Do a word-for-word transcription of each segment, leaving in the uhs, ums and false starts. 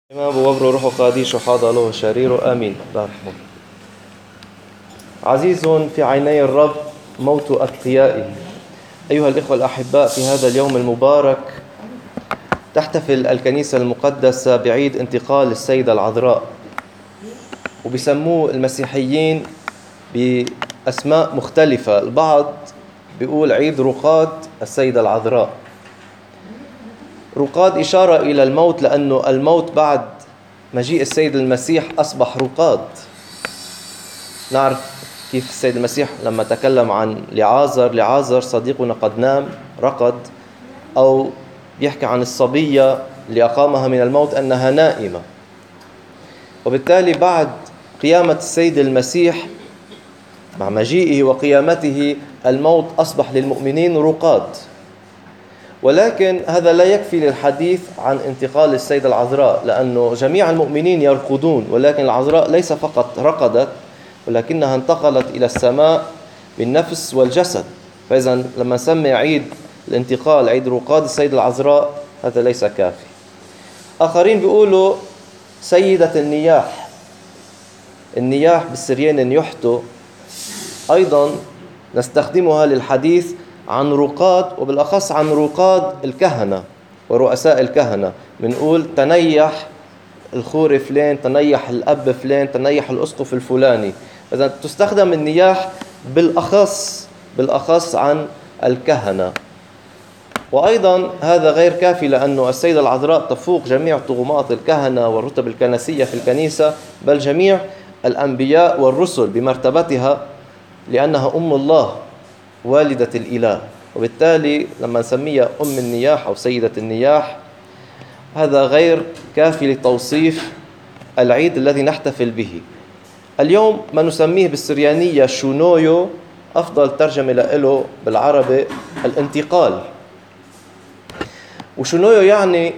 إمام وبر روح قاديش وحاض له شرير آمين. بارحمه. عزيز في عيني الرب موت أتقيائه. أيها الإخوة الأحباء، في هذا اليوم المبارك تحتفل الكنيسة المقدسة بعيد انتقال السيدة العذراء، وبيسموه المسيحيين بأسماء مختلفة. البعض بيقول عيد رقاد السيدة العذراء. رقاد إشارة إلى الموت، لأنه الموت بعد مجيء السيد المسيح أصبح رقاد. نعرف كيف السيد المسيح لما تكلم عن لعازر لعازر صديقنا قد نام رقد، أو يحكي عن الصبية اللي أقامها من الموت أنها نائمة. وبالتالي بعد قيامة السيد المسيح مع مجيئه وقيامته الموت أصبح للمؤمنين رقاد. ولكن هذا لا يكفي للحديث عن انتقال السيدة العذراء، لأنه جميع المؤمنين يرقدون، ولكن العذراء ليس فقط رقدت ولكنها انتقلت إلى السماء بالنفس والجسد. فإذا لما نسمي عيد الانتقال عيد رقاد السيدة العذراء هذا ليس كافي. آخرين بيقولوا سيدة النياح. النياح بالسريان نيوحتو، أيضا نستخدمها للحديث عن رقاد، وبالأخص عن رقاد الكهنة ورؤساء الكهنة. بنقول تنيح الخوري فلان، تنيح الأب فلان، تنيح الأسقف الفلاني. إذا تستخدم النياح بالأخص بالأخص عن الكهنة. وأيضا هذا غير كافي، لأنه السيدة العذراء تفوق جميع طغمات الكهنة والرتب الكنسية في الكنيسة، بل جميع الأنبياء والرسل بمرتبتها، لأنها أم الله والدة الإله. وبالتالي لما نسميها أم النياح أو سيدة النياح هذا غير كافي لتوصيف العيد الذي نحتفل به اليوم. ما نسميه بالسريانية شونويو، أفضل ترجمة له بالعربي الانتقال. وشونويو يعني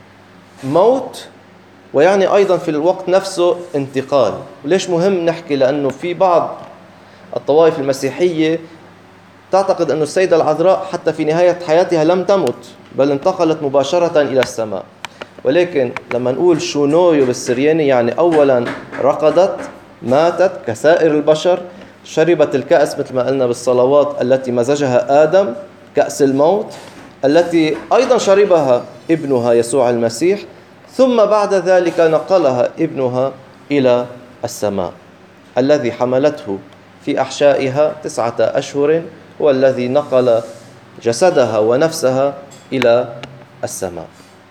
موت، ويعني أيضا في الوقت نفسه انتقال. وليش مهم نحكي؟ لأنه في بعض الطوائف المسيحية تعتقد أن السيدة العذراء حتى في نهاية حياتها لم تمت، بل انتقلت مباشرة إلى السماء. ولكن لما نقول شونويو بالسرياني يعني أولا رقدت، ماتت كسائر البشر، شربت الكأس مثل ما قلنا بالصلوات التي مزجها آدم، كأس الموت التي أيضا شربها ابنها يسوع المسيح، ثم بعد ذلك نقلها ابنها إلى السماء. الذي حملته في أحشائها تسعة أشهر هو الذي نقل جسدها ونفسها إلى السماء.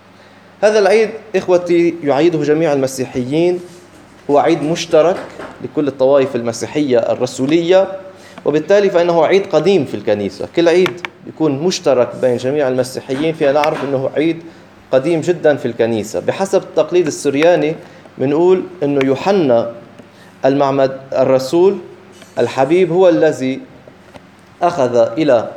هذا العيد إخوتي يعيده جميع المسيحيين، هو عيد مشترك لكل الطوائف المسيحية الرسولية، وبالتالي فإنه عيد قديم في الكنيسة. كل عيد يكون مشترك بين جميع المسيحيين، فينا نعرف أنه عيد قديم جدا في الكنيسة. بحسب التقليد السرياني بنقول أنه يوحنا المعمد الرسول الحبيب هو الذي أخذ إلى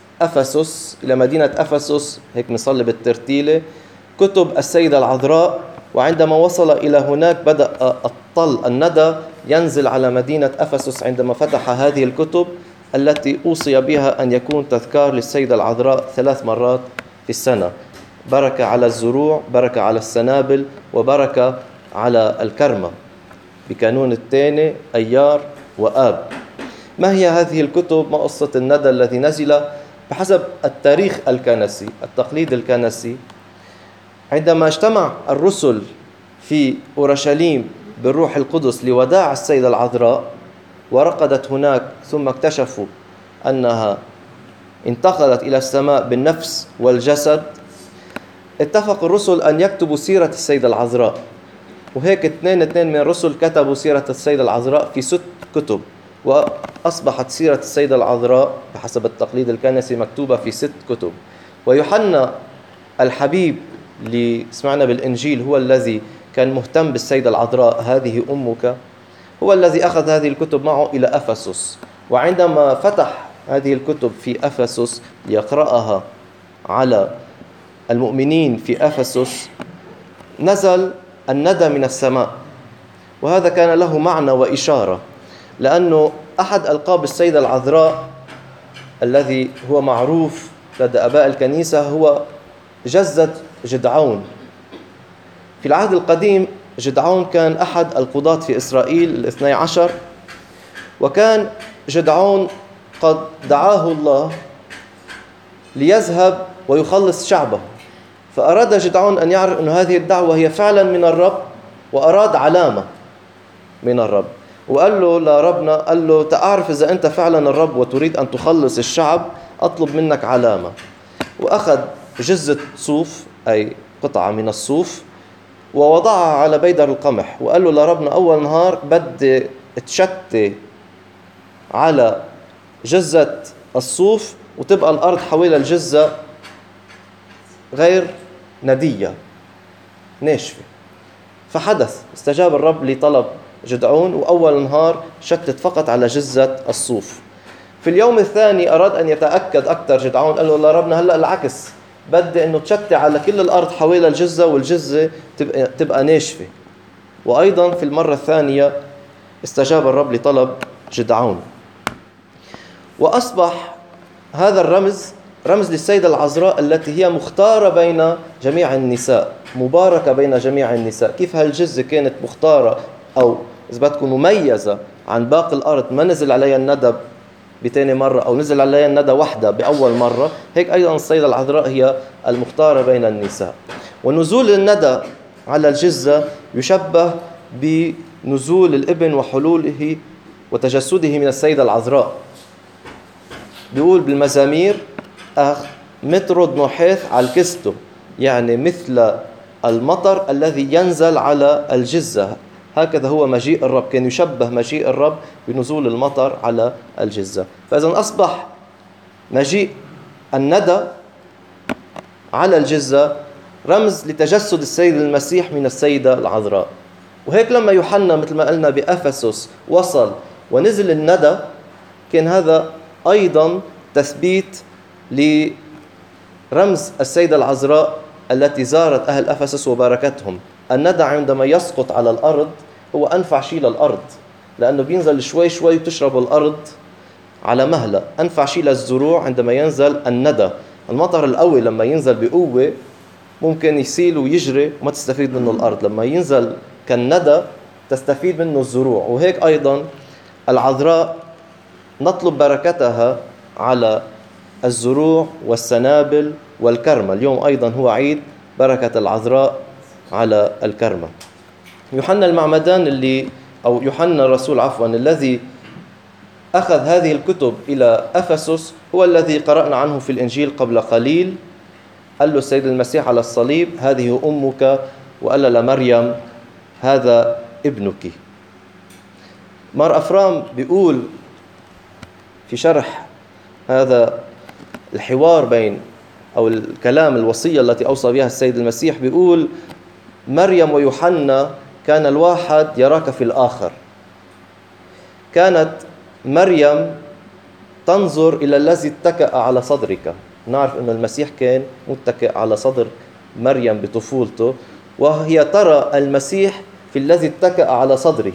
أفسس، إلى مدينة أفسس، هيك نصلي بالترتيلة، كتب السيدة العذراء. وعندما وصل إلى هناك بدأ الطل الندى ينزل على مدينة أفسس عندما فتح هذه الكتب التي أوصي بها أن يكون تذكار للسيدة العذراء ثلاث مرات في السنة: بركة على الزروع، بركة على السنابل، وبركة على الكرمة، بكانون الثاني أيار وآب. ما هي هذه الكتب؟ ما قصة الندى الذي نزل؟ بحسب التاريخ الكنسي، التقليد الكنسي، عندما اجتمع الرسل في أورشليم بالروح القدس لوداع السيدة العذراء ورقدت هناك، ثم اكتشفوا أنها انتقلت إلى السماء بالنفس والجسد، اتفق الرسل أن يكتبوا سيرة السيدة العذراء. وهيك اثنين اثنين من الرسل كتبوا سيرة السيدة العذراء في ست كتب، وأصبحت سيرة السيدة العذراء بحسب التقليد الكنسي مكتوبة في ست كتب. ويوحنا الحبيب اللي سمعنا بالإنجيل هو الذي كان مهتم بالسيدة العذراء، هذه أمك، هو الذي أخذ هذه الكتب معه إلى أفسس. وعندما فتح هذه الكتب في أفسس ليقرأها على المؤمنين في أفسس نزل الندى من السماء. وهذا كان له معنى وإشارة، لأنه أحد ألقاب السيدة العذراء الذي هو معروف لدى آباء الكنيسة هو جزة جدعون. في العهد القديم جدعون كان أحد القضاة في إسرائيل الاثني عشر، وكان جدعون قد دعاه الله ليذهب ويخلص شعبه، فأراد جدعون أن يعرف أن هذه الدعوة هي فعلا من الرب، وأراد علامة من الرب، وقال له لربنا، قال له تعرف إذا أنت فعلا الرب وتريد أن تخلص الشعب أطلب منك علامة. وأخذ جزة صوف، أي قطعة من الصوف، ووضعها على بيدر القمح، وقال له لربنا أول نهار بدي تشتي على جزة الصوف وتبقى الأرض حوالين الجزة غير ندية ناشفة. فحدث، استجاب الرب لطلب جدعون، وأول نهار شتت فقط على جزة الصوف. في اليوم الثاني أراد أن يتأكد أكثر جدعون، قال له لربنا هلأ العكس، بدي أنه تشتي على كل الأرض حوالين الجزة والجزة تبقى, تبقى ناشفة. وأيضا في المرة الثانية استجاب الرب لطلب جدعون. وأصبح هذا الرمز رمز للسيدة العذراء التي هي مختارة بين جميع النساء، مباركة بين جميع النساء. كيف هالجزة كانت مختارة أو إذا بدكم مميزة عن باقي الأرض، ما نزل عليها الندى بتاني مرة أو نزل عليها الندى وحدة بأول مرة، هيك أيضا السيدة العذراء هي المختارة بين النساء. ونزول الندى على الجزة يشبه بنزول الابن وحلوله وتجسده من السيدة العذراء. بيقول بالمزامير أخ مترد نحيث على الكستو، يعني مثل المطر الذي ينزل على الجزة، هكذا هو مجيء الرب، كان يشبه مجيء الرب بنزول المطر على الجزة. فإذا أصبح مجيء الندى على الجزة رمز لتجسد السيد المسيح من السيدة العذراء. وهيك لما يوحنا مثل ما قلنا بأفسس وصل ونزل الندى، كان هذا أيضا تثبيت لرمز السيدة العذراء التي زارت أهل أفسس وباركتهم. الندى عندما يسقط على الأرض هو أنفع شيء للأرض، لأنه بينزل شوي شوي وتشرب الأرض على مهلة. أنفع شيء للزروع عندما ينزل الندى. المطر القوي لما ينزل بقوة ممكن يسيل ويجري وما تستفيد منه الأرض، لما ينزل كالندى تستفيد منه الزروع. وهيك أيضا العذراء نطلب بركتها على الزروع والسنابل والكرمة. اليوم أيضا هو عيد بركة العذراء على الكرمة. يوحنا المعمدان اللي أو يوحنا الرسول عفوا الذي أخذ هذه الكتب إلى أفسس هو الذي قرأنا عنه في الإنجيل قبل قليل. قال له السيد المسيح على الصليب هذه أمك، وقال لمريم هذا ابنك. مار أفرام بيقول في شرح هذا الحوار بين أو الكلام الوصية التي أوصى بها السيد المسيح، بيقول مريم ويوحنا كان الواحد يراك في الآخر. كانت مريم تنظر إلى الذي اتكأ على صدرك. نعرف أن المسيح كان متكئ على صدر مريم بطفولته، وهي ترى المسيح في الذي اتكأ على صدره.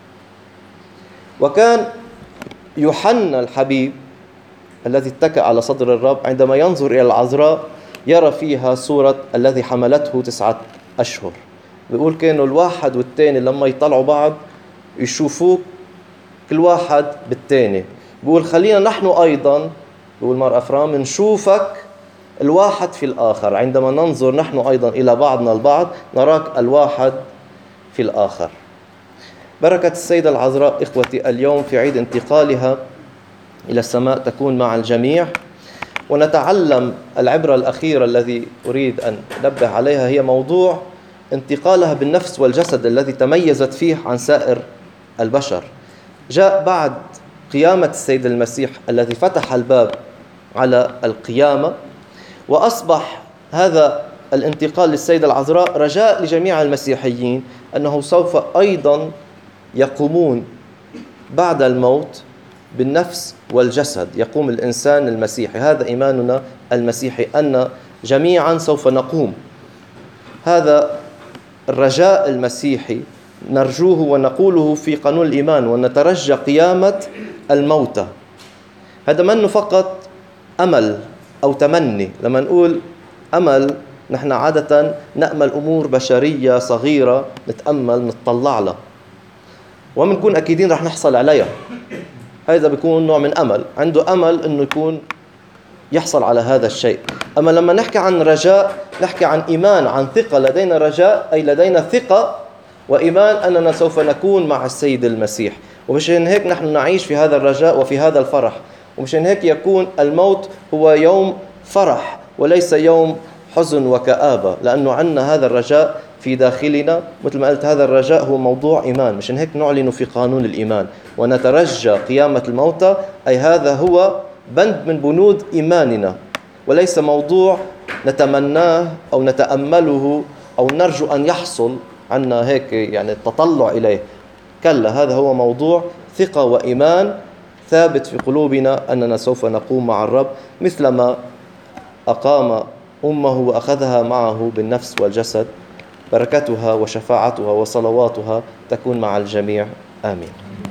وكان يوحنا الحبيب الذي اتكأ على صدر الرب عندما ينظر إلى العذراء يرى فيها صورة الذي حملته تسعة أشهر. بيقول كانوا الواحد والتاني لما يطلعوا بعض يشوفوك كل واحد بالتاني. بيقول خلينا نحن أيضا، بيقول مار أفرام، نشوفك الواحد في الآخر. عندما ننظر نحن أيضا إلى بعضنا البعض نراك الواحد في الآخر. بركة السيدة العذراء إخوتي اليوم في عيد انتقالها إلى السماء تكون مع الجميع. ونتعلم العبرة الأخيرة الذي أريد أن أنبه عليها، هي موضوع انتقالها بالنفس والجسد الذي تميزت فيه عن سائر البشر. جاء بعد قيامة السيد المسيح الذي فتح الباب على القيامة، وأصبح هذا الانتقال للسيدة العذراء رجاء لجميع المسيحيين أنه سوف أيضا يقومون بعد الموت بالنفس والجسد. يقوم الإنسان المسيحي، هذا إيماننا المسيحي أن جميعا سوف نقوم. هذا الرجاء المسيحي نرجوه ونقوله في قانون الإيمان، ونترجى قيامة الموتى. هذا منه فقط أمل أو تمني. لما نقول أمل نحن عادة نأمل أمور بشرية صغيرة، نتأمل نتطلع لها ومنكون أكيدين رح نحصل عليها. هذا بيكون نوع من أمل، عنده أمل أنه يكون يحصل على هذا الشيء. أما لما نحكي عن رجاء نحكي عن إيمان، عن ثقة. لدينا رجاء أي لدينا ثقة وإيمان أننا سوف نكون مع السيد المسيح، ومشان هيك نحن نعيش في هذا الرجاء وفي هذا الفرح. ومشان هيك يكون الموت هو يوم فرح وليس يوم حزن وكآبة، لأنه عندنا هذا الرجاء في داخلنا. مثل ما قلت هذا الرجاء هو موضوع إيمان، مشان هيك نعلن في قانون الإيمان ونترجى قيامة الموتى، أي هذا هو بند من بنود إيماننا، وليس موضوع نتمناه أو نتأمله أو نرجو أن يحصل عنا هيك يعني التطلع إليه. كلا، هذا هو موضوع ثقة وإيمان ثابت في قلوبنا أننا سوف نقوم مع الرب مثلما أقام أمه وأخذها معه بالنفس والجسد. بركتها وشفاعتها وصلواتها تكون مع الجميع، آمين.